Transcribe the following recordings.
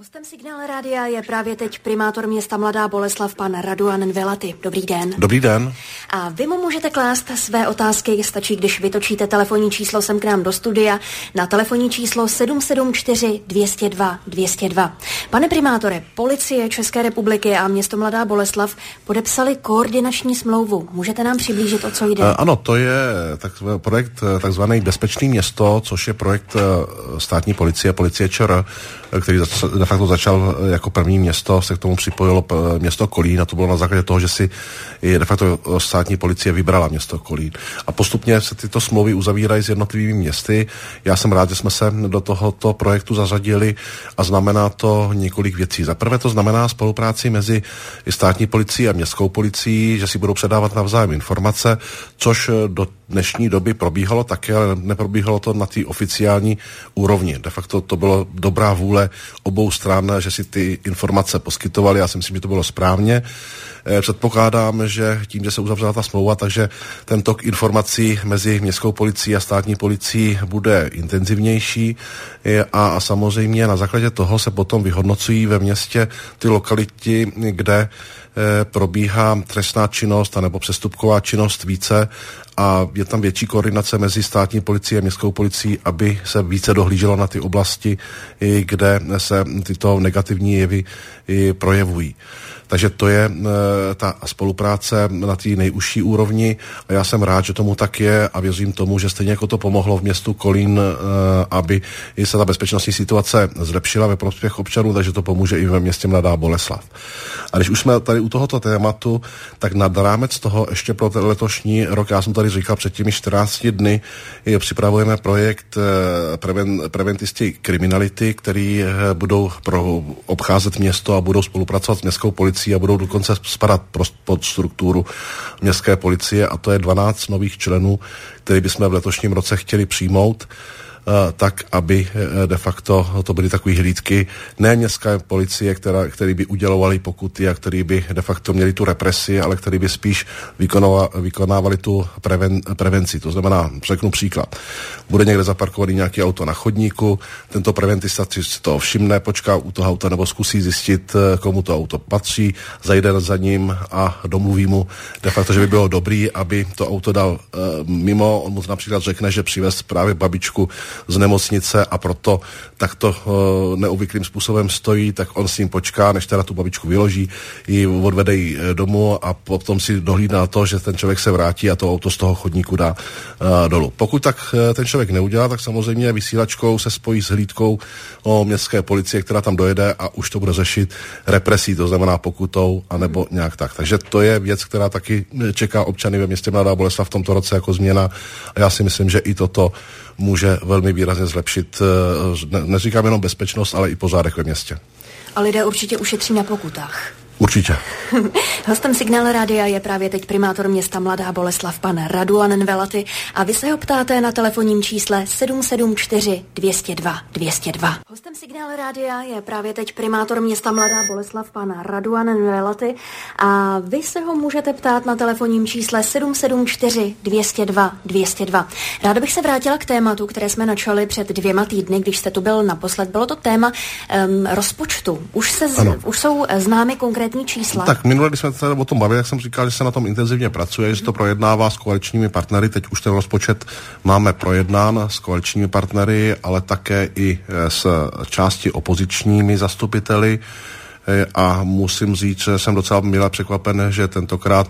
Hostem Signál Rádia je právě teď primátor města Mladá Boleslav, pan Radovan Velaty. Dobrý den. Dobrý den. A vy mu můžete klást své otázky, stačí, když vytočíte telefonní číslo sem k nám do studia na telefonní číslo 774 202 202. Pane primátore, Policie České republiky a město Mladá Boleslav podepsali koordinační smlouvu. Můžete nám přiblížit, o co jde? Ano, to je projekt takzvaný Bezpečné město, což je projekt státní policie ČR, který de facto začal jako první město, se k tomu připojilo město Kolín a to bylo na základě toho, že si de facto státní policie vybrala město Kolín. A postupně se tyto smlouvy uzavírají s jednotlivými městy. Já jsem rád, že jsme se do tohoto projektu zařadili a znamená to několik věcí. Za prvé to znamená spolupráci mezi státní policií a městskou policií, že si budou předávat navzájem informace, což do dnešní doby probíhalo také, ale neprobíhalo to na té oficiální úrovni. De facto to bylo dobrá vůle obou stran, že si ty informace poskytovali. Já si myslím, že to bylo správně. Předpokládám, že tím, že se uzavřela ta smlouva, takže ten tok informací mezi městskou policií a státní policií bude intenzivnější a samozřejmě na základě toho se potom vyhodnocují ve městě ty lokality, kde probíhá trestná činnost anebo přestupková činnost více a je tam větší koordinace mezi státní policií a městskou policií, aby se více dohlíželo na ty oblasti, kde se tyto negativní jevy projevují. Takže to je ta spolupráce na té nejužší úrovni a já jsem rád, že tomu tak je a věřím tomu, že stejně jako to pomohlo v městu Kolín, aby se ta bezpečnostní situace zlepšila ve prospěch občanů, takže to pomůže i ve městě Mladá Boleslav. A když už jsme tady u tohoto tématu, tak nad rámec toho ještě pro ten letošní rok, já jsem tady říkal před těmi 14 dny, připravujeme projekt preventisti kriminality, který budou obcházet město a budou spolupracovat s městskou policií a budou dokonce spadat pod strukturu městské policie a to je 12 nových členů, který bychom v letošním roce chtěli přijmout, tak, aby de facto to byly takové hlídky, ne městské policie, který by udělovali pokuty a který by de facto měli tu represi, ale který by spíš vykonávali tu prevenci. To znamená, řeknu příklad, bude někde zaparkovaný nějaký auto na chodníku, tento preventista si to všimne, počká u toho auta nebo zkusí zjistit, komu to auto patří, zajde za ním a domluví mu de facto, že by bylo dobrý, aby to auto dal mimo. On mu například řekne, že přivez právě babičku z nemocnice a proto takto neobvyklým způsobem stojí, tak on s ním počká, než teda tu babičku vyloží, ji odvede jí domů a potom si dohlídá na to, že ten člověk se vrátí a to auto z toho chodníku dá dolů. Pokud tak ten člověk neudělá, tak samozřejmě vysílačkou se spojí s hlídkou o městské policie, která tam dojede a už to bude řešit represí, to znamená pokutou, anebo nějak tak. Takže to je věc, která taky čeká občany ve městě Mladá Boleslav v tomto roce jako změna a já si myslím, že i toto může velmi výrazně zlepšit, neříkám jenom bezpečnost, ale i pořádek ve městě. A lidé určitě ušetří na pokutách. Určitě. Hostem Signál Rádia je právě teď primátor města Mladá Boleslav, pan Radovan Velaty a vy se ho ptáte na telefonním čísle 774 202 202. Hostem Signál Rádia je právě teď primátor města Mladá Boleslav, pan Radovan Velaty a vy se ho můžete ptát na telefonním čísle 774 202 202. Ráda bych se vrátila k tématu, které jsme načali před 2 týdny, když jste tu byl naposled. Bylo to téma rozpočtu. Už jsou známy konkrétní čísla. Tak minule, když jsme se o tom bavili, jak jsem říkal, že se na tom intenzivně pracuje, že se to projednává s koaličními partnery. Teď už ten rozpočet máme projednán s koaličními partnery, ale také i s části opozičními zastupiteli. A musím říct, že jsem docela mile překvapen, že tentokrát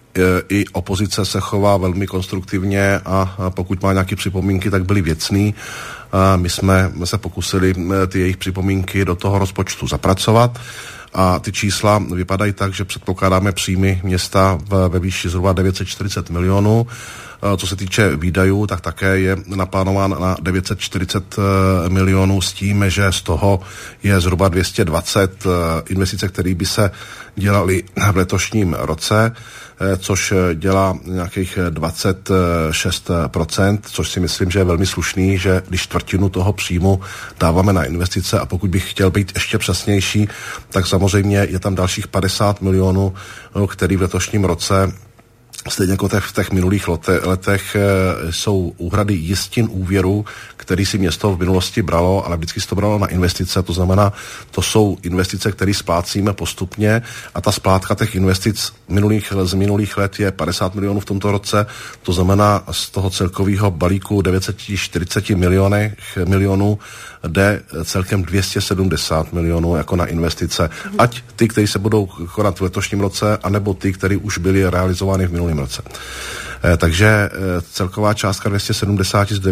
i opozice se chová velmi konstruktivně a pokud má nějaké připomínky, tak byly věcný. My jsme se pokusili ty jejich připomínky do toho rozpočtu zapracovat. A ty čísla vypadají tak, že předpokládáme příjmy města ve výši zhruba 940 milionů. Co se týče výdajů, tak také je naplánován na 940 milionů s tím, že z toho je zhruba 220 investice, které by se dělaly v letošním roce, což dělá nějakých 26%, což si myslím, že je velmi slušný, že když čtvrtinu toho příjmu dáváme na investice a pokud bych chtěl být ještě přesnější, tak samozřejmě je tam dalších 50 milionů, který v letošním roce Stejně jako v těch minulých letech jsou úhrady jistin úvěru, který si město v minulosti bralo, ale vždycky si to bralo na investice, to znamená, to jsou investice, které splácíme postupně a ta splátka těch investic z minulých let je 50 milionů v tomto roce, to znamená z toho celkového balíku 940 milionů jde celkem 270 milionů jako na investice. Ať ty, které se budou konat v letošním roce, anebo ty, které už byly realizovány v minulém roce. Takže celková částka 270 z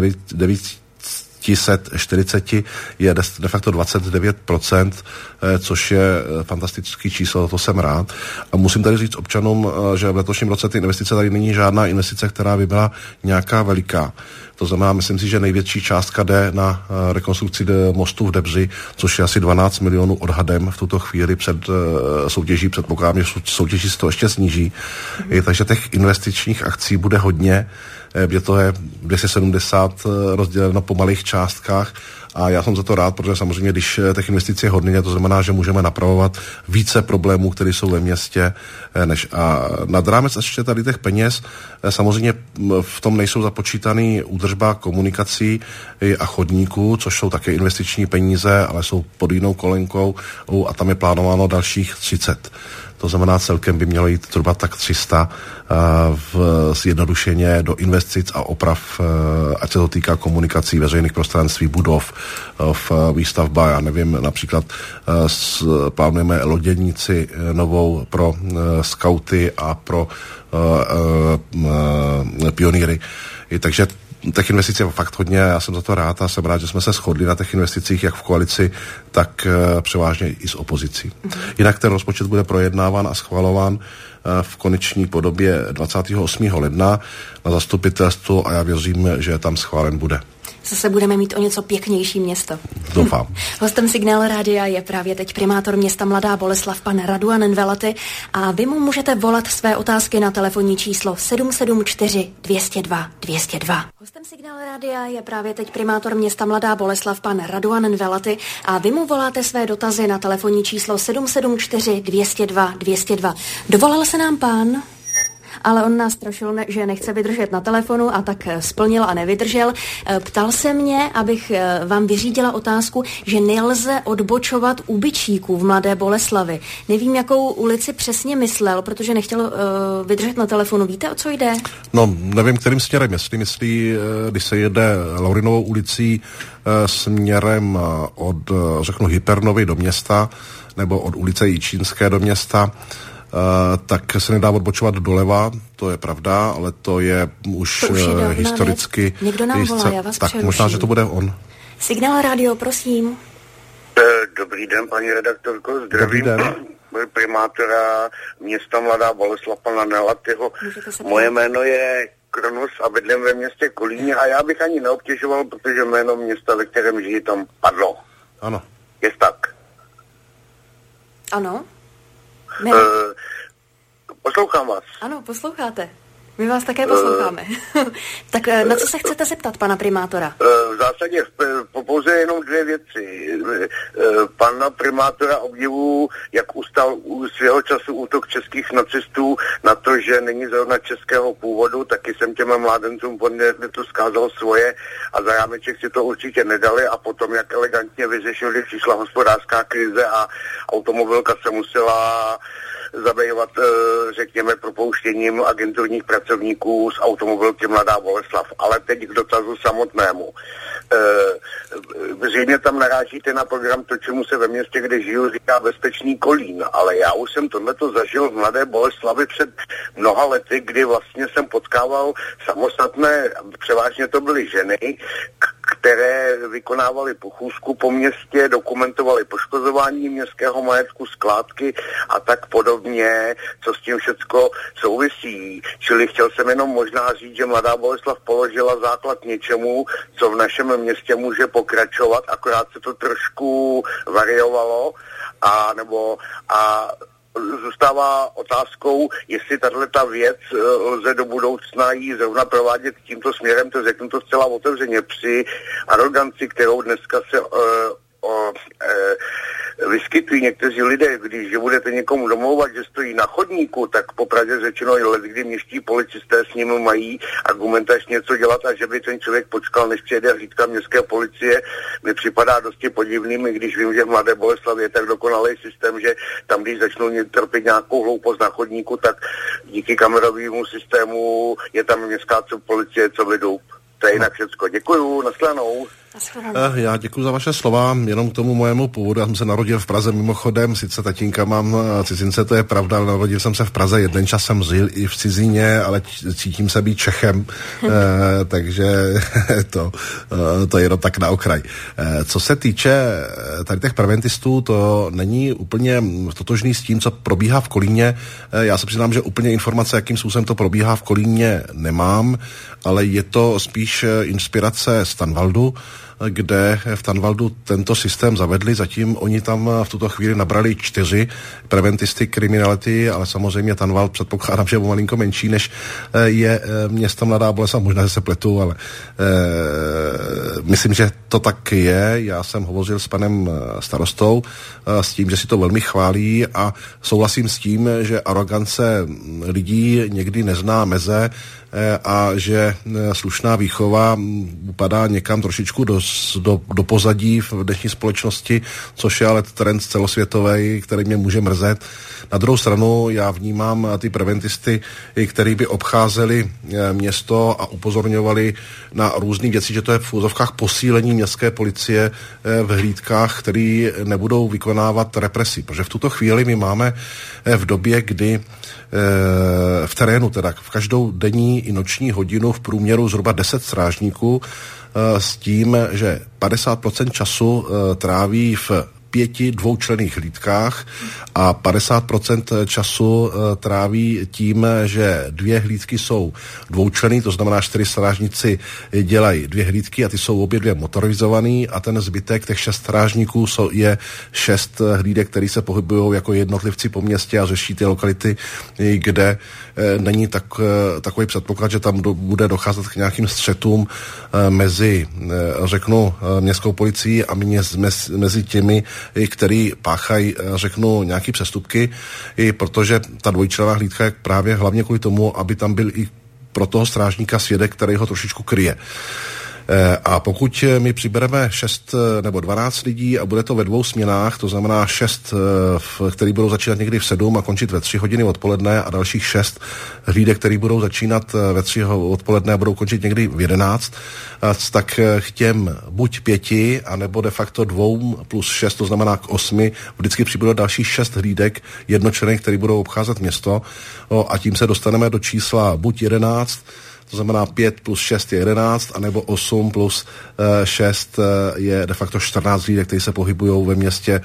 940 je de facto 29%, což je fantastický číslo, to jsem rád. A musím tady říct občanům, že v letošním roce ty investice tady není žádná investice, která by byla nějaká veliká. To znamená, myslím si, že největší částka jde na rekonstrukci mostu v Debři, což je asi 12 milionů odhadem v tuto chvíli před soutěží. Předpokládám, že soutěží se to ještě sníží. Takže těch investičních akcí bude hodně, kde to je 270 rozděleno po malých částkách. A já jsem za to rád, protože samozřejmě, když těch investic je hodně, to znamená, že můžeme napravovat více problémů, které jsou ve městě. A nad rámec ještě tady těch peněz, samozřejmě v tom nejsou započítaný údržba komunikací a chodníků, což jsou také investiční peníze, ale jsou pod jinou kolenkou a tam je plánováno dalších 30. To znamená, celkem by mělo jít zhruba tak 300 zjednodušeně do investic a oprav, ať se to týká komunikací, veřejných prostranství, budov, v výstavba, já nevím, například plánujeme loděnici novou pro skauty a pro pionýry. Takže těch investic je fakt hodně, já jsem za to rád a jsem rád, že jsme se shodli na těch investicích jak v koalici, tak převážně i s opozicí. Jinak ten rozpočet bude projednáván a schvalován v koneční podobě 28. ledna na zastupitelstvu a já věřím, že tam schválen bude. Zase budeme mít o něco pěknější město. Doufám. Hostem Signál Rádia je právě teď primátor města Mladá Boleslav, pan Raduan Velaty, a vy mu můžete volat své otázky na telefonní číslo 774 202 202. Hostem Signál Rádia je právě teď primátor města Mladá Boleslav, pan Raduan Velaty, a vy mu voláte své dotazy na telefonní číslo 774 202 202. Dovolal se nám pán, ale on nás strašil, že nechce vydržet na telefonu, a tak splnil a nevydržel. Ptal se mě, abych vám vyřídila otázku, že nelze odbočovat u Byčíků v Mladé Boleslavi. Nevím, jakou ulici přesně myslel, protože nechtěl vydržet na telefonu. Víte, o co jde? No, nevím, kterým směrem. Jestli myslí, když se jede Laurinovou ulicí směrem od, řeknu, Hypernovy do města, nebo od ulice Jičínské do města, tak se nedá odbočovat doleva, to je pravda, ale to je už historicky... Někdo nám volá, já vás tak přeruším. Možná, že to bude on. Signál Rádio, prosím. Dobrý den, paní redaktorko, zdravím. Primátora města Mladá Boleslav, pana Nelatyho. Moje jméno je Kronus a bydlím ve městě Kolíně a já bych ani neobtěžoval, protože jméno města, ve kterém žijí, tam padlo. Ano. Je tak? Ano. Poslouchám vás. Ano, posloucháte. My vás také posloucháme. Tak na co se chcete zeptat, pana primátora? V zásadě pouze jenom dvě věci. Pana primátora obdivuju, jak ustal svého času útok českých nacistů na to, že není zrovna českého původu, taky jsem těm mládencům to zkázal svoje a za rámeček si to určitě nedali, a potom jak elegantně vyřešili, přišla hospodářská krize a automobilka se musela zabývat, řekněme, propouštěním agenturních pracovníků z automobilky Mladá Boleslav. Ale teď k dotazu samotnému. Zřejmě tam narážíte na program To, čemu se ve městě, kde žiju, říká Bezpečný Kolín, ale já už jsem tohleto zažil v Mladé Boleslavi před mnoha lety, kdy vlastně jsem potkával samostatné, převážně to byly ženy, které vykonávaly pochůzku po městě, dokumentovaly poškozování městského majetku, skládky a tak podobně, co s tím všecko souvisí. Čili chtěl jsem jenom možná říct, že Mladá Boleslav položila základ něčemu, co v našem městě může pokračovat, akorát se to trošku variovalo a zůstává otázkou, jestli tato věc lze do budoucna jí zrovna provádět tímto směrem, to řeknu to zcela otevřeně, při aroganci, kterou dneska se vyskytují někteří lidé, když budete někomu domlouvat, že stojí na chodníku, tak popravdě řečeno kdy městští policisté s ním mají argumentač něco dělat a že by ten člověk počkal, než přijede hlídka městské policie, mi připadá dosti podivným, když vím, že v Mladé Boleslavi je tak dokonalý systém, že tam, když začnou trpět nějakou hloupost na chodníku, tak díky kamerovému systému je tam městská policie, co vedou. To je jinak všecko. Děkuju, nashledanou. Já děkuji za vaše slova, jenom k tomu mojemu původu. Já jsem se narodil v Praze mimochodem, sice tatínka mám cizince, to je pravda, ale narodil jsem se v Praze, jeden čas jsem žil i v cizině, ale cítím se být Čechem, takže to je jenom tak na okraj. Co se týče tady těch preventistů, to není úplně totožný s tím, co probíhá v Kolíně. Já se přiznám, že úplně informace, jakým způsobem to probíhá v Kolíně, nemám, ale je to spíš inspirace z Tanvaldu, kde v Tanvaldu tento systém zavedli. Zatím oni tam v tuto chvíli nabrali 4 preventisty kriminality, ale samozřejmě Tanvald předpokládám, že je malinko menší, než je město Mladá Boleslav. Možná, že se pletu, ale myslím, že to tak je. Já jsem hovořil s panem starostou s tím, že si to velmi chválí a souhlasím s tím, že arogance lidí někdy nezná meze a že slušná výchova upadá někam trošičku do pozadí v dnešní společnosti, což je ale trend celosvětový, který mě může mrzet. Na druhou stranu já vnímám ty preventisty, který by obcházeli město a upozorňovali na různý věci, že to je v úzovkách posílení městské policie v hlídkách, který nebudou vykonávat represi. Protože v tuto chvíli my máme v době, kdy v terénu, teda v každou denní i noční hodinu v průměru zhruba 10 strážníků s tím, že 50% času tráví v 5 dvoučlenných hlídkách a 50% času tráví tím, že 2 hlídky jsou dvoučlenný, to znamená 4 strážníci dělají 2 hlídky a ty jsou obě 2 motorizovaný a ten zbytek, těch 6 strážníků je 6 hlídek, který se pohybují jako jednotlivci po městě a řeší ty lokality, kde není takový předpoklad, že tam bude docházet k nějakým střetům mezi, řeknu, městskou policií a mezi těmi, který páchají, řeknu, nějaký přestupky, i protože ta dvojčlenná hlídka je právě hlavně kvůli tomu, aby tam byl i pro toho strážníka svědek, který ho trošičku kryje. A pokud my přibereme 6 nebo 12 lidí a bude to ve 2 směnách, to znamená 6, který budou začínat někdy v 7 a končit ve 3 hodiny odpoledne a dalších 6 hlídek, který budou začínat ve 3 odpoledne a budou končit někdy v 11, tak k těm buď 5, anebo de facto 2 plus 6, to znamená k 8, vždycky přibude dalších 6 hlídek jednočlenných, který budou obcházet město a tím se dostaneme do čísla buď 11, to znamená 5 plus 6 je 11, anebo 8 plus 6 je de facto 14 lidí, kteří se pohybují ve městě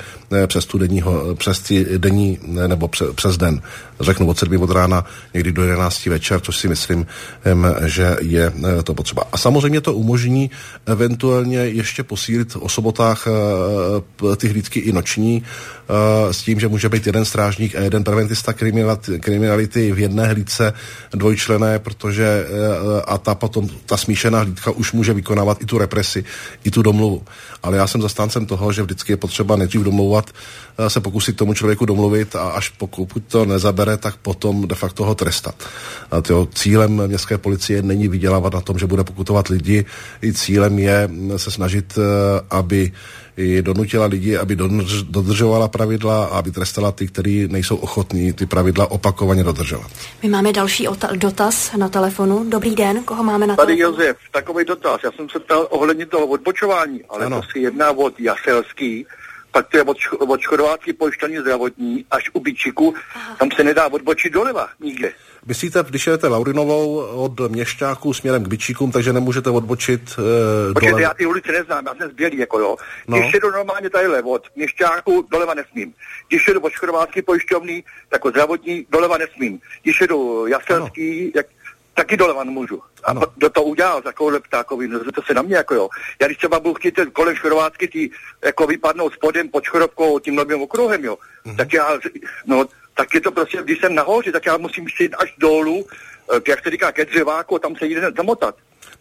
přes denní nebo přes den. Řeknu od 7 od rána někdy do 11 večer, což si myslím, že je to potřeba. A samozřejmě to umožní eventuálně ještě posílit o sobotách ty hlídky i noční, s tím, že může být jeden strážník a jeden preventista kriminality v jedné hlídce dvojčlenné, protože a ta smíšená hlídka už může vykonávat i tu represi, i tu domluvu. Ale já jsem zastáncem toho, že vždycky je potřeba nejdřív domlouvat, se pokusit tomu člověku domluvit a až pokud to nezabere, tak potom de facto ho trestat. A cílem městské policie není vydělávat na tom, že bude pokutovat lidi. I cílem je se snažit, aby i donutila lidi, aby dodržovala pravidla a aby trestala ty, kteří nejsou ochotní ty pravidla opakovaně dodržovat. My máme další dotaz na telefonu. Dobrý den, koho máme na telefonu? Tady Josef, takový dotaz. Já jsem se ptal ohledně toho odbočování, ale ano. To se jedná od Jaselský, pak to je od Škodovácký pojištění zdravotní až u Byčíku. Tam se nedá odbočit doleva nikde. Myslíte, když jedete Laurinovou od Měšťáku směrem k Byčíkům, takže nemůžete odbočit doleva? Já ty ulice neznám, já jsem z Bělý, jako jo. No. Když jedu normálně tadyhle od Měšťáku, doleva nesmím. Když jedu od Škodovácký pojišťovny, tak od zdravotní, doleva nesmím. Když jedu Jaselský, taky doleva nemůžu. A kdo to udělal takovouhle ptákový, to se na mě jako jo. Já když třeba budu chtít kolem Škodovácky ty jako vypadnout spodem pod Škodovkou tím novým okruhem, jo. Tak já, tak je to prostě, když jsem nahoře, tak já musím jít až dolů, jak se říká, ke dřeváku, tam se jde zamotat.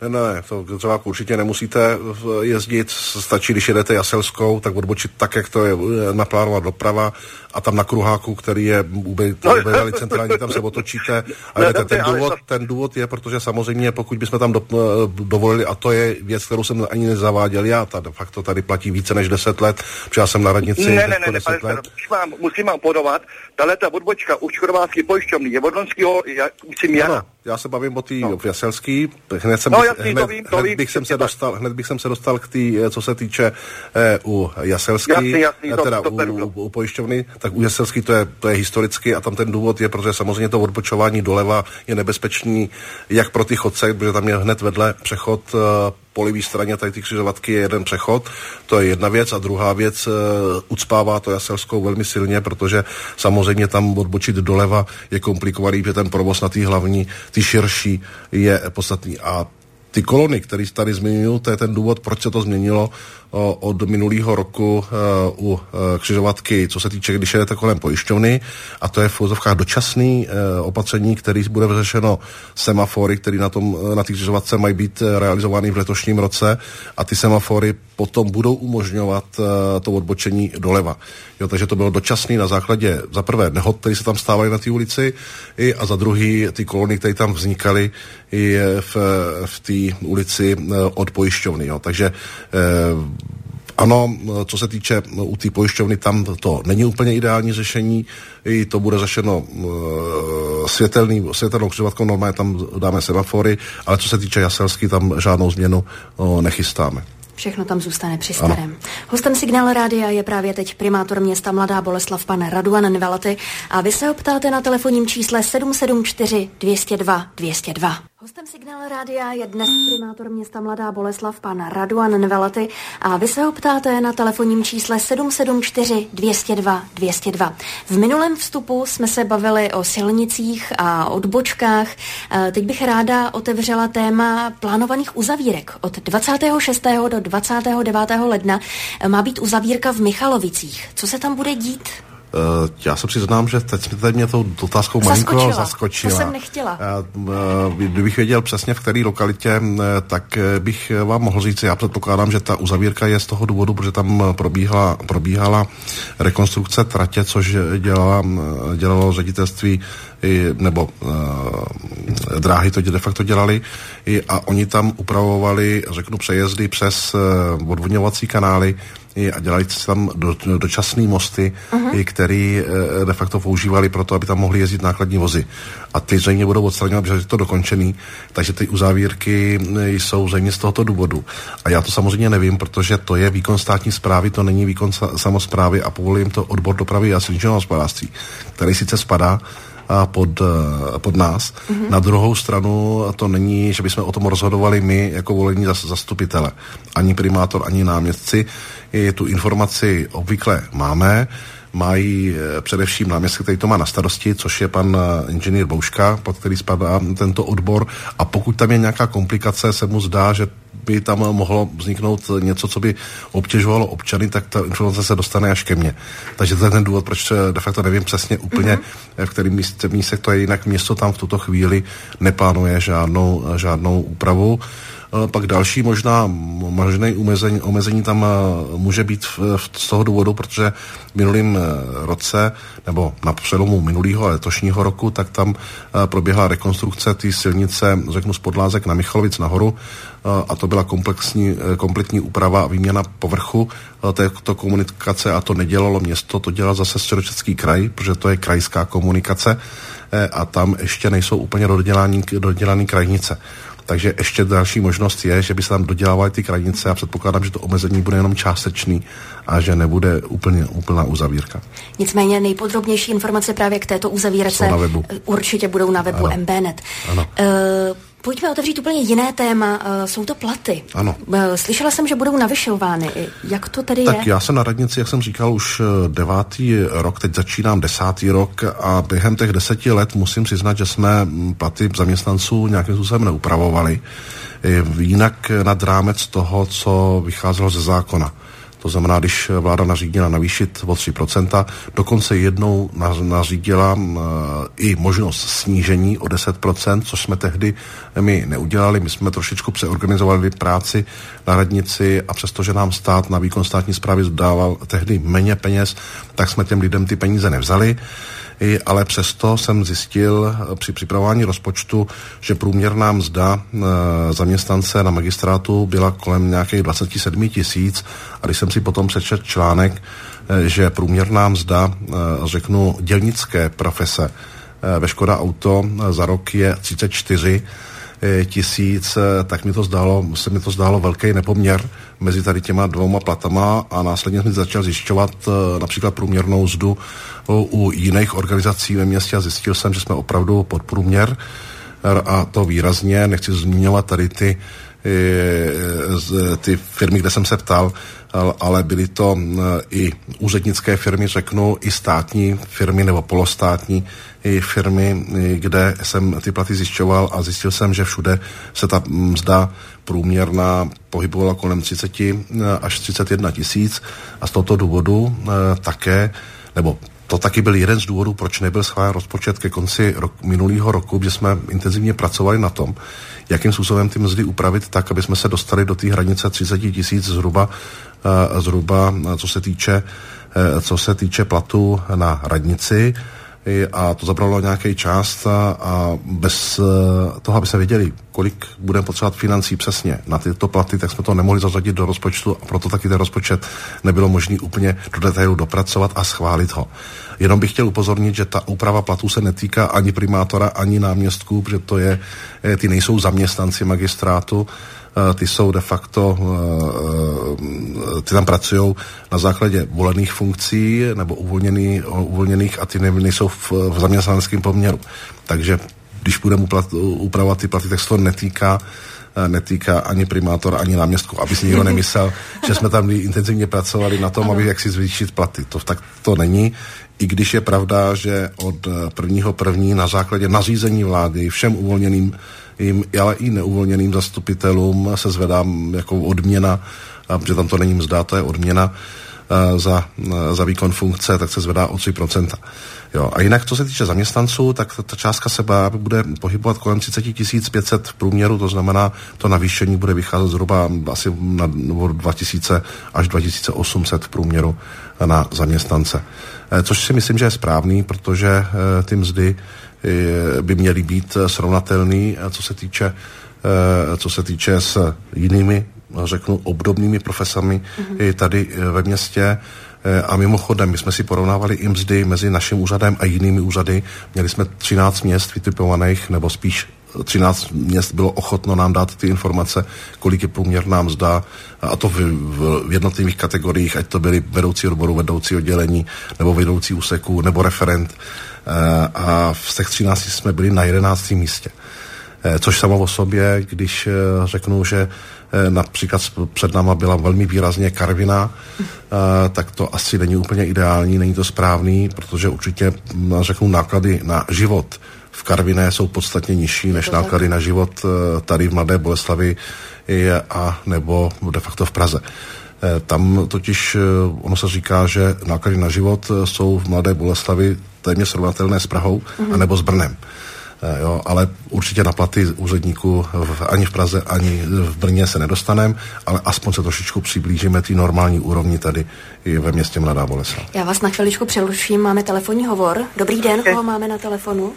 Ne, to třeba určitě nemusíte jezdit, stačí, když jedete Jaselskou, tak odbočit tak, jak to je naplánovat doprava a tam na kruháku, který je ubejvalý centrální, tam se otočíte. A ten důvod je, protože samozřejmě pokud bychom tam dovolili, a to je věc, kterou jsem ani nezaváděl já, de facto tady platí více než 10 let, protože já jsem na radnici 10 let. Musím vám podovat, tato odbočka už chorvatský pojišťovny je od Lonského, musím Jana. Já se bavím o té Jaselský. Hned bych se dostal k té, co se týče u Jaselský, teda u pojišťovny, tak u Jaselský to je historicky a tam ten důvod je, protože samozřejmě to odbočování doleva je nebezpečný jak pro ty chodce, protože tam je hned vedle přechod po levé straně tady ty křižovatky je jeden přechod, to je jedna věc a druhá věc, ucpává to Jaselskou velmi silně, protože samozřejmě tam odbočit doleva je komplikovaný, protože ten provoz na té hlavní, ty širší je podstatný a ty kolony, které tady zmiňují, to je ten důvod, proč se to změnilo od minulého roku u křižovatky, co se týče, když jedete kolem pojišťovny, a to je v uvozovkách dočasný opatření, který bude vyřešeno semafory, které na té křižovatce mají být realizovány v letošním roce a ty semafory potom budou umožňovat to odbočení doleva. Jo, takže to bylo dočasný na základě za prvé nehod, které se tam stávaly na té ulici a za druhý ty kolony, které tam vznikaly i v té ulici od pojišťovny. Jo. Takže ano, co se týče u té pojišťovny, tam to není úplně ideální řešení, i to bude řešeno světelnou křižovatkou, normálně tam dáme semafory, ale co se týče Jaselsky, tam žádnou změnu nechystáme. Všechno tam zůstane při starém. Hostem Signál Rádia je právě teď primátor města Mladá Boleslav, pan Raduan Nvelaty, a vy se ho ptáte na telefonním čísle 774 202 202. Hostem Signál Rádia je dnes primátor města Mladá Boleslav, pan Raduan Nvelaty, a vy se ho ptáte na telefonním čísle 774 202 202. V minulém vstupu jsme se bavili o silnicích a odbočkách. Teď bych ráda otevřela téma plánovaných uzavírek. Od 26. do 29. ledna má být uzavírka v Michalovicích. Co se tam bude dít? Já se přiznám, že teď mě tou otázkou malinko zaskočila. To jsem nechtěla. Kdybych věděl přesně, v které lokalitě, tak bych vám mohl říct, já předpokládám, že ta uzavírka je z toho důvodu, protože tam probíhala rekonstrukce tratě, což dělalo ředitelství nebo dráhy to de facto dělali a oni tam upravovali, řeknu, přejezdy přes odvodňovací kanály a dělali tam dočasné mosty, který de facto používali pro to, aby tam mohli jezdit nákladní vozy. A ty zřejmě budou odstraňovat, protože je to dokončený, takže ty uzavírky jsou zřejmě z tohoto důvodu. A já to samozřejmě nevím, protože to je výkon státní správy, to není výkon samosprávy a povolím to odbor dopravy a silničního hospodářství, který sice spadá pod nás. Na druhou stranu to není, že bychom o tom rozhodovali my jako volení zastupitele. Ani primátor, ani náměstci. Tu informaci obvykle máme. Mají především náměstek, který to má na starosti, což je pan inženýr Bouška, pod který spadá tento odbor. A pokud tam je nějaká komplikace, se mu zdá, že by tam mohlo vzniknout něco, co by obtěžovalo občany, tak ta informace se dostane až ke mně. Takže to je ten důvod, proč de facto nevím přesně úplně, v kterém místě to je, jinak město tam v tuto chvíli neplánuje žádnou úpravu. Pak další možné omezení tam může být z toho důvodu, protože v minulém roce, nebo na přelomu minulého a letošního roku, tak tam proběhla rekonstrukce té silnice, řeknu, z Podlázek na Michalovic nahoru, a to byla kompletní úprava a výměna povrchu této komunikace a to nedělalo město, to dělal zase Středočeský kraj, protože to je krajská komunikace a tam ještě nejsou úplně dodělaný krajnice. Takže ještě další možnost je, že by se tam dodělávaly ty krajnice a předpokládám, že to omezení bude jenom částečný a že nebude úplná uzavírka. Nicméně nejpodrobnější informace právě k této uzavírce určitě budou na webu MBNet. Ano. Pojďme otevřít úplně jiné téma. Jsou to platy. Ano. Slyšela jsem, že budou navyšovány. Jak to tedy je? Tak já jsem na radnici, jak jsem říkal, už 9. rok, teď začínám 10. rok a během těch 10 let musím přiznat, že jsme platy zaměstnanců nějakým způsobem neupravovali. Jinak nad rámec toho, co vycházelo ze zákona. To znamená, když vláda nařídila navýšit o 3%, dokonce jednou nařídila i možnost snížení o 10%, což jsme tehdy my neudělali. My jsme trošičku přeorganizovali práci na radnici a přestože nám stát na výkon státní správy dával tehdy méně peněz, tak jsme těm lidem ty peníze nevzali. Ale přesto jsem zjistil při připravování rozpočtu, že průměrná mzda zaměstnance na magistrátu byla kolem nějakých 27 000 a když jsem si potom přečetl článek, že průměrná mzda, řeknu, dělnické profese ve Škoda Auto za rok je 34 000, tak se mi to zdálo velký nepoměr mezi tady těma dvouma platama a následně jsem začal zjišťovat například průměrnou mzdu u jiných organizací ve městě a zjistil jsem, že jsme opravdu pod průměr a to výrazně. Nechci zmiňovat tady ty firmy, kde jsem se ptal, ale byly to i úřednické firmy, řeknu, i státní firmy nebo polostátní firmy, kde jsem ty platy zjišťoval a zjistil jsem, že všude se ta mzda průměrná pohybovala kolem 30 až 31 tisíc a z tohoto důvodu také, nebo to taky byl jeden z důvodů, proč nebyl schválen rozpočet ke konci minulého roku, že jsme intenzivně pracovali na tom, jakým způsobem ty mzdy upravit tak, aby jsme se dostali do té hranice 30 tisíc zhruba, co se týče platu na radnici. A to zabralo nějaký čas a bez toho, aby se věděli, kolik budeme potřebovat financí přesně na tyto platy, tak jsme to nemohli zařadit do rozpočtu a proto taky ten rozpočet nebylo možné úplně do detailu dopracovat a schválit ho. Jenom bych chtěl upozornit, že ta úprava platů se netýká ani primátora, ani náměstků, protože ty nejsou zaměstnanci magistrátu, ty jsou de facto, ty tam pracují na základě volených funkcí nebo uvolněných a ty nejsou v zaměstnaneckém poměru. Takže když budeme upravovat ty platy, tak se to netýká ani primátora, ani náměstku, aby si nikdo nemyslel, že jsme tam intenzivně pracovali na tom, aby jak si zvýšit platy. Tak to není. I když je pravda, že od 1.1. na základě nařízení vlády všem uvolněným, ale i neuvolněným zastupitelům se zvedá jako odměna, protože tam to není mzda, to je odměna za výkon funkce, tak se zvedá o 3%. Jo. A jinak, co se týče zaměstnanců, tak ta částka se bude pohybovat kolem 30 500 v průměru, to znamená, to navýšení bude vycházet zhruba asi na 2000 až 2800 v průměru na zaměstnance. Což si myslím, že je správný, protože ty mzdy by měly být srovnatelný, co se týče s jinými, řeknu, obdobnými profesami tady ve městě. A mimochodem, my jsme si porovnávali i mzdy mezi naším úřadem a jinými úřady. Měli jsme 13 měst vytipovaných, nebo spíš 13 měst bylo ochotno nám dát ty informace, kolik je průměrná mzda, a to v jednotlivých kategoriích, ať to byli vedoucí odboru, vedoucí oddělení, nebo vedoucí úseku, nebo referent. A z těch 13 jsme byli na 11. místě. Což samo o sobě, když řeknu, že například před náma byla velmi výrazně Karviná, tak to asi není úplně ideální, není to správný, protože určitě, řeknu, náklady na život v Karviné jsou podstatně nižší než náklady na život tady v Mladé Boleslavi a nebo de facto v Praze. Tam totiž ono se říká, že náklady na život jsou v Mladé Boleslavi téměř srovnatelné s Prahou anebo s Brnem. Jo, ale určitě na platy úředníků ani v Praze, ani v Brně se nedostaneme, ale aspoň se trošičku přiblížíme té normální úrovni tady i ve městě Mladá Boleslav. Já vás na chviličku přeruším, máme telefonní hovor. Dobrý den, koho máme na telefonu?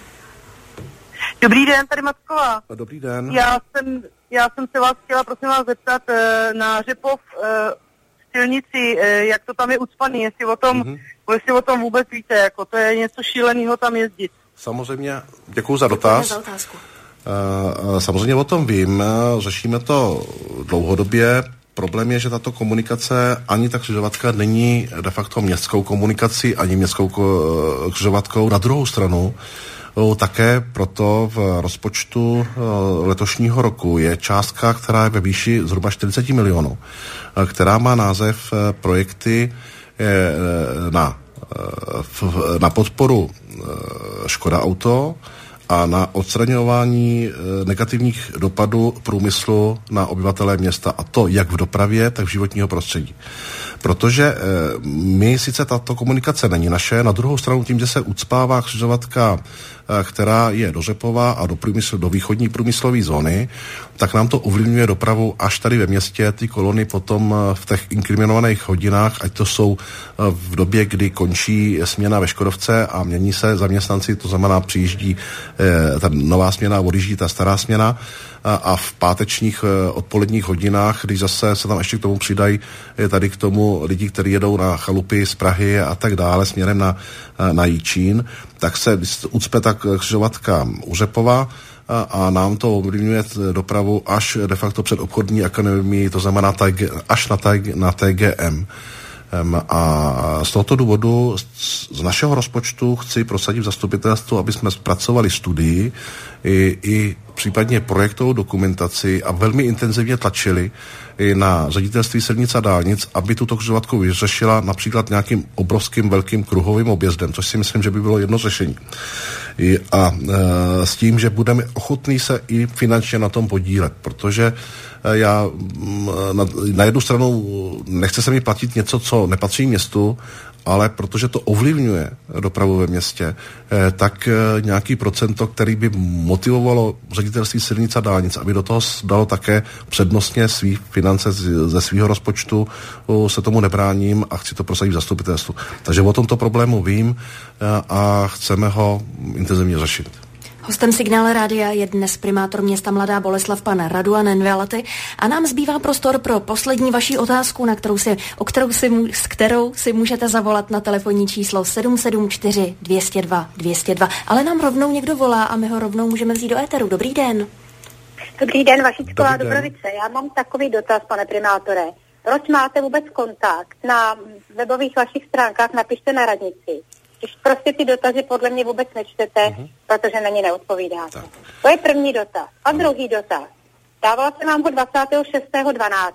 Dobrý den, tady Macková. Dobrý den. Já jsem se vás chtěla, prosím vás, zeptat na Řepov silnici, jak to tam je ucpaný, jestli o tom vůbec víte, jako to je něco šíleného tam jezdit. Samozřejmě, děkuju za dotaz. Samozřejmě o tom vím, řešíme to dlouhodobě. Problém je, že tato komunikace ani ta křižovatka není de facto městskou komunikací, ani městskou křižovatkou. Na druhou stranu také proto v rozpočtu letošního roku je částka, která je ve výši zhruba 40 milionů, která má název projekty na podporu Škoda Auto a na odstraňování negativních dopadů průmyslu na obyvatele města, a to jak v dopravě, tak v životního prostředí. protože my sice tato komunikace není naše, na druhou stranu tím, že se ucpává křižovatka, která je do Řepova a do východní průmyslové zóny, tak nám to ovlivňuje dopravu až tady ve městě. Ty kolony potom v těch inkriminovaných hodinách, ať to jsou v době, kdy končí směna ve Škodovce a mění se zaměstnanci, to znamená přijíždí ta nová směna, odjíždí ta stará směna, a v pátečních odpoledních hodinách, když zase se tam ještě k tomu přidají tady k tomu lidi, kteří jedou na chalupy z Prahy a tak dále směrem na Jičín, tak se ucpe ta křižovatka u Řepova a nám to ovlivňuje dopravu až de facto před obchodní akademií, to znamená až na TGM. A z tohoto důvodu z našeho rozpočtu chci prosadit v zastupitelstvu, aby jsme zpracovali studii i případně projektovou dokumentaci a velmi intenzivně tlačili i na ředitelství silnic a dálnic, aby tuto křižovatku vyřešila například nějakým obrovským velkým kruhovým objezdem, což si myslím, že by bylo jedno řešení. A s tím, že budeme ochotní se i finančně na tom podílet, protože já na jednu stranu nechce se mi platit něco, co nepatří městu, ale protože to ovlivňuje dopravu ve městě, tak nějaký procento, který by motivovalo ředitelství silnic a dálnic, aby do toho dalo také přednostně svý finance ze svého rozpočtu, se tomu nebráním a chci to prosadit v zastupitelstvu. Takže o tomto problému vím a chceme ho intenzivně řešit. Hostem Signále rádia je dnes primátor města Mladá Boleslav pan Raduan N. a nám zbývá prostor pro poslední vaši otázku, s kterou si můžete zavolat na telefonní číslo 774 202 202. Ale nám rovnou někdo volá a my ho rovnou můžeme vzít do éteru. Dobrý den. Dobrý den, Vašicková Dobrovice. Já mám takový dotaz, pane primátore. Proč máte vůbec kontakt? Na webových vašich stránkách napište na radnici. Když prostě ty dotazy podle mě vůbec nečtete, protože na ně neodpovídáte. Tak. To je první dotaz. A druhý dotaz. Dávala jsem vám ho 26.12.,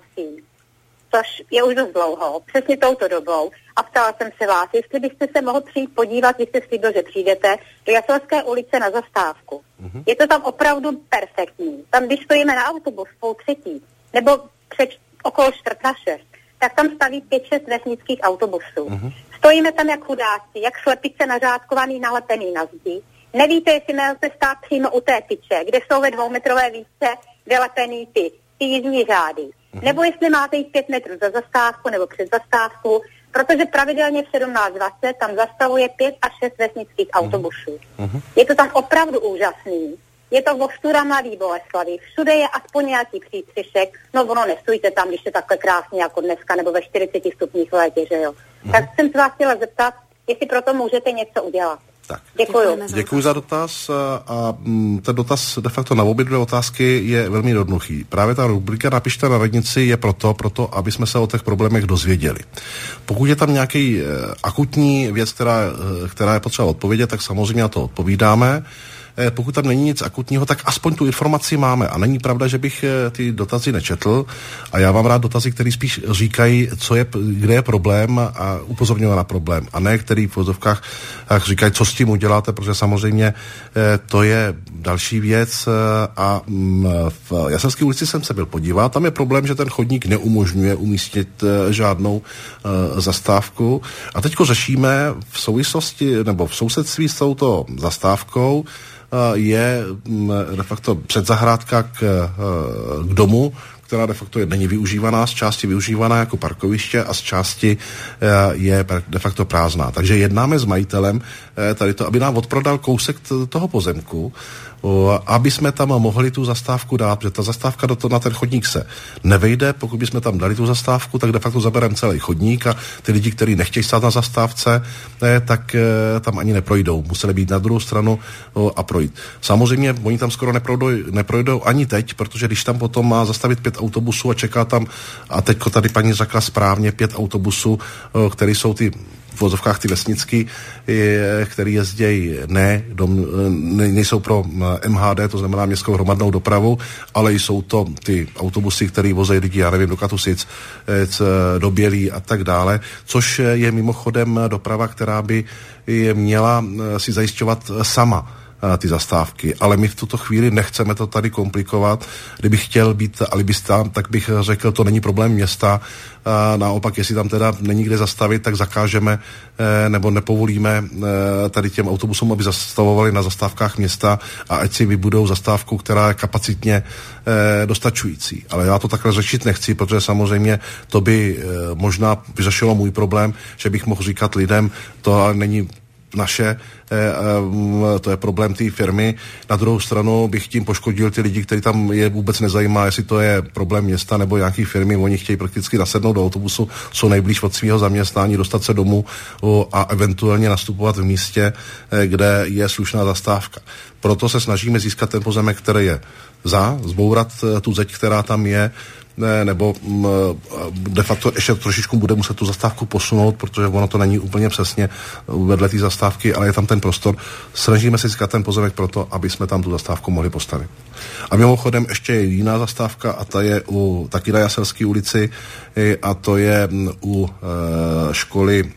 což je už dost dlouho, přesně touto dobou, a ptala jsem se vás, jestli byste se mohl přijít podívat, když jste slíbil, že přijdete, do Jaselské ulice na zastávku. Je to tam opravdu perfektní. Tam, když stojíme na autobus v 5:30, nebo okolo 5:45, tak tam staví 5-6 vesnických autobusů. Stojíme tam jak chudáci, jak slepice nařádkovaný, nalepený na zdi. Nevíte, jestli můžete stát přímo u té tyče, kde jsou ve 2metrové výšce vylepený ty jízdní řády. Nebo jestli máte jít 5 metrů za zastávku nebo před zastávku, protože pravidelně v 17:20 tam zastavuje 5 až 6 vesnických autobusů. Je to tam opravdu úžasný. Je to ostuda Mladý Boleslavi. Všude je aspoň nějaký přístřešek. No ono nestůjte tam, když je takhle krásně jako dneska, nebo ve 40 stupních v létě, že jo. Tak jsem se vás chtěla zeptat, jestli proto můžete něco udělat. Tak. Děkuji za dotaz a ten dotaz de facto na obě dvě otázky je velmi jednoduchý. Právě ta rubrika Napište na radnici je proto, aby jsme se o těch problémech dozvěděli. Pokud je tam nějaký akutní věc, která je potřeba odpovědět, tak samozřejmě na to odpovídáme. Pokud tam není nic akutního, tak aspoň tu informaci máme. A není pravda, že bych ty dotazy nečetl. A já mám rád dotazy, které spíš říkají, kde je problém a upozorňují na problém. A ne, který v vozovkách říkají, co s tím uděláte, protože samozřejmě to je další věc. A v Jaselské ulici jsem se byl podívat. Tam je problém, že ten chodník neumožňuje umístit žádnou zastávku. A teďko řešíme v souvislosti nebo v sousedství s touto zastávkou je de facto předzahrádka k domu, která de facto není využívaná, z části využívaná jako parkoviště a z části je de facto prázdná. Takže jednáme s majitelem tady to, aby nám odprodal kousek toho pozemku, aby jsme tam mohli tu zastávku dát, protože ta zastávka na ten chodník se nevejde. Pokud bychom tam dali tu zastávku, tak de facto zabereme celý chodník a ty lidi, kteří nechtějí stát na zastávce, tak tam ani neprojdou. Museli být na druhou stranu a projít. Samozřejmě oni tam skoro neprojdou ani teď, protože když tam potom má zastavit 5 autobusů a čeká tam, a teďko tady paní řekla správně, 5 autobusů, které jsou ty v vozovkách ty vesnický, který jezdějí nejsou pro MHD, to znamená městskou hromadnou dopravu, ale jsou to ty autobusy, které vozejí lidi, já nevím, do Katusic, do Bělí a tak dále, což je mimochodem doprava, která by měla si zajišťovat sama ty zastávky. Ale my v tuto chvíli nechceme to tady komplikovat. Kdybych chtěl být alibista, tak bych řekl, to není problém města. Naopak, jestli tam teda není kde zastavit, tak zakážeme nebo nepovolíme tady těm autobusům, aby zastavovali na zastávkách města a ať si vybudou zastávku, která je kapacitně dostačující. Ale já to takhle řešit nechci, protože samozřejmě to by možná vyřešilo můj problém, že bych mohl říkat lidem, to ale není naše, to je problém té firmy. Na druhou stranu bych tím poškodil ty lidi, kteří tam je vůbec nezajímá, jestli to je problém města nebo nějaký firmy. Oni chtějí prakticky nasednout do autobusu, jsou nejblíž od svého zaměstnání, dostat se domů a eventuálně nastupovat v místě, kde je slušná zastávka. Proto se snažíme získat ten pozemek, který je zbourat tu zeď, která tam je, nebo de facto ještě trošičku bude muset tu zastávku posunout, protože ono to není úplně přesně vedle té zastávky, ale je tam ten prostor. Snažíme se získat ten pozemek proto, aby jsme tam tu zastávku mohli postavit. A mimochodem ještě je jiná zastávka a ta je taky na Jaselské ulici a to je u školy,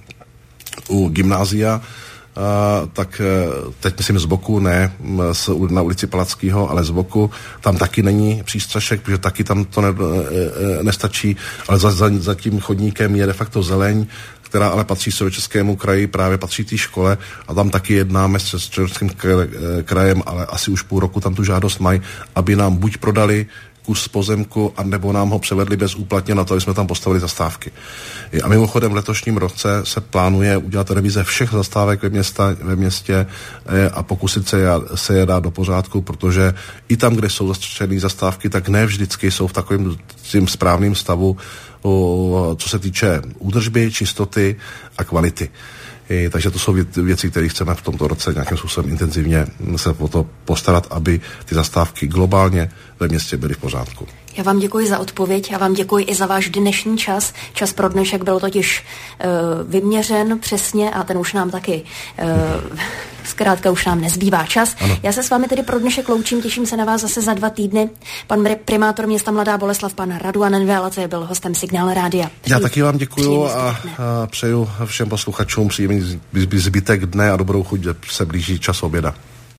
u gymnázia, tak teď myslím z boku, ne na ulici Palackého, ale z boku, tam taky není přístřešek, protože taky tam to nestačí, ale za tím chodníkem je de facto zeleň, která ale patří Středočeskému kraji, právě patří té škole a tam taky jednáme s Středočeským krajem, ale asi už půl roku tam tu žádost mají, aby nám buď prodali kus pozemku, anebo nám ho převedli bezúplatně na to, aby jsme tam postavili zastávky. A mimochodem v letošním roce se plánuje udělat revize všech zastávek ve městě a pokusit se je dát do pořádku, protože i tam, kde jsou zastřešené zastávky, tak ne vždycky jsou v takovém tím správném stavu, co se týče údržby, čistoty a kvality. Takže to jsou věci, které chceme v tomto roce nějakým způsobem intenzivně se o to postarat, aby ty zastávky globálně ve městě byly v pořádku. Já vám děkuji za odpověď, já vám děkuji i za váš dnešní čas. Čas pro dnešek byl totiž vyměřen přesně a ten už nám taky zkrátka už nám nezbývá čas. Ano. Já se s vámi tedy pro dnešek loučím, těším se na vás zase za 2 týdny. Pan primátor města Mladá Boleslav, pan Raduan N. Velaty, byl hostem Signál Rádia. Já taky vám děkuju a přeju všem posluchačům příjemný zbytek dne a dobrou chuť, se blíží čas oběda.